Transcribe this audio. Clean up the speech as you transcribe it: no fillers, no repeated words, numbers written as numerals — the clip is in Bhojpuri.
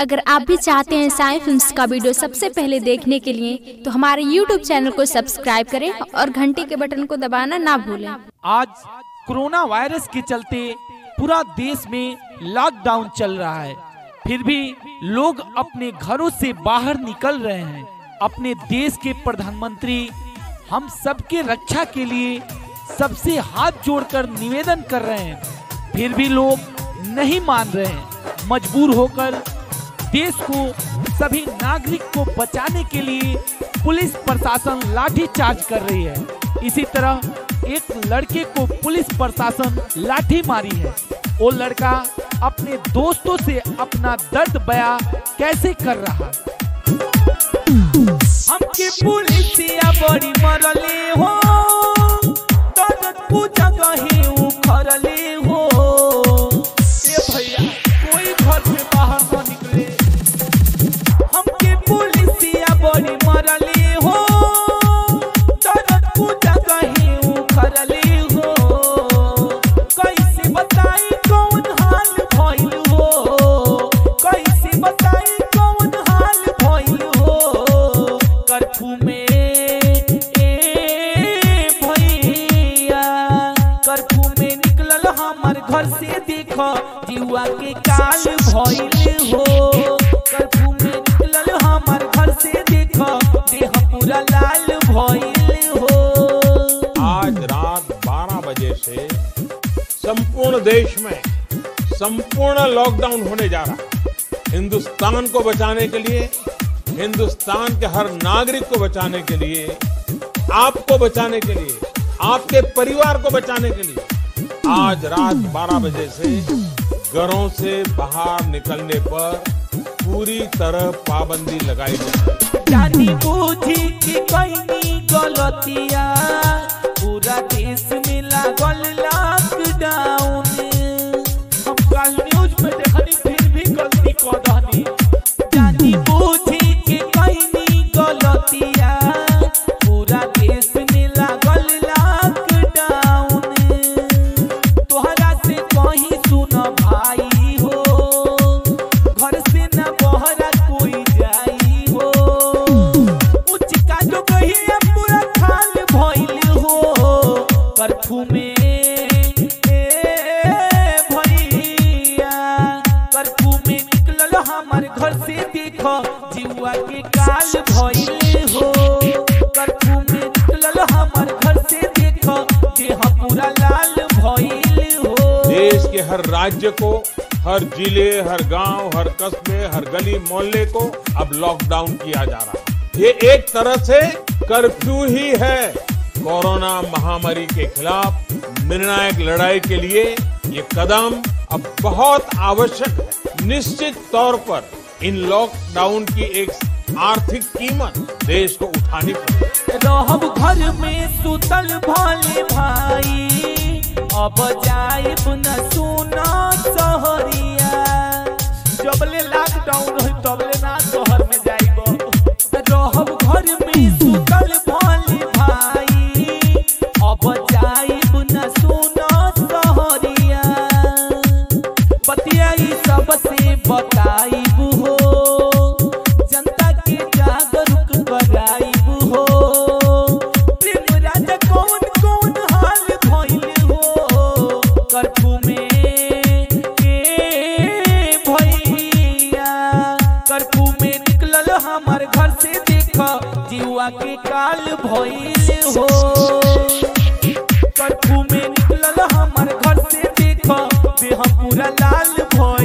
अगर आप भी चाहते हैं साई फिल्म्स का वीडियो सबसे पहले देखने के लिए तो हमारे YouTube चैनल को सब्सक्राइब करें और घंटी के बटन को दबाना ना भूलें। आज कोरोना वायरस के चलते पूरा देश में लॉकडाउन चल रहा है, फिर भी लोग अपने घरों से बाहर निकल रहे हैं। अपने देश के प्रधानमंत्री हम सबके रक्षा के लिए सबसे हाथ जोड़कर निवेदन कर रहे हैं, फिर भी लोग नहीं मान रहे हैं। मजबूर होकर देश को सभी नागरिक को बचाने के लिए पुलिस प्रशासन लाठी चार्ज कर रही है। इसी तरह एक लड़के को पुलिस प्रशासन लाठी मारी है। वो लड़का अपने दोस्तों से अपना दर्द बयां कैसे कर रहा है। हमके पुलिसिया बड़ी मरले हो, दर्द को जगह ही उखड़ले हो। ए भैया कोई घर से बाहर न निकले, हमके पुलिसिया बड़ी मरले हो, दर्द को जगह ही उखड़ले हो। कैसे बताई कौन हाल भइल हो, कैसे बताई कौन हाल भइल हो। कर्फ्यू में कर्फ्यू में निकलल हमार घर से देखो जीवा के काल भइल हो। कर्फ्यू में निकलल हमार घर से देखो देह पूरा लाल भइल हो। आज रात 12 बजे से संपूर्ण देश में संपूर्ण लॉकडाउन होने जा रहा है। हिंदुस्तान को बचाने के लिए, हिंदुस्तान के हर नागरिक को बचाने के लिए, आपको बचाने के लिए, आपके परिवार को बचाने के लिए आज रात 12 बजे से घरों से बाहर निकलने पर पूरी तरह पाबंदी लगाई जाए। जानी बूझी की कोई गलतिया, पूरा देश में लागल लॉकडाउन। हम कल न्यूज में देखनी फिर भी गलती कर दहनी। जानी बूझी की कोई गलतिया, पूरा देश में लागल लॉकडाउन। तोहरा से कहीं सुन भाई हो, घर से न बहरा कोई जाई हो। उच्च का जो कहिए पूरा खाल भइल हो। कर्फ्यू में भैया कर्फ्यू में निकलल हमार घर से देखो जीवा के काल भइल हो। कर्फ्यू में निकलल हमार घर से देखो देह पूरा लाल भइल हो। देश के हर राज्य को, हर जिले, हर गांव, हर कस्बे, हर गली मोहल्ले को अब लॉकडाउन किया जा रहा है। ये एक तरह से कर्फ्यू ही है। कोरोना महामारी के खिलाफ निर्णायक लड़ाई के लिए ये कदम अब बहुत आवश्यक है। निश्चित तौर पर इन लॉकडाउन की एक आर्थिक कीमत देश को उठानी पड़ेगी। रहब घर में सुतल भले भाई, अब जाइब न सुना सहरिया। जबले लॉकडाउन रही तबले ना शहर में जाइब। रहब घर में सुतल भले भाई, अब जाइब न सुना सहरिया। बतियाई सबसे बताइब हो, जनता के जागरूक कराइब हो। प्रेम राजा कौन कौन हाल भइल हो। कर्फ्यू में भैया कर्फ्यू में निकलल हमार घर से देखो जीवा के काल भइल हो। कर्फ्यू में निकलल हमार घर से देखो देह पूरा लाल भइल।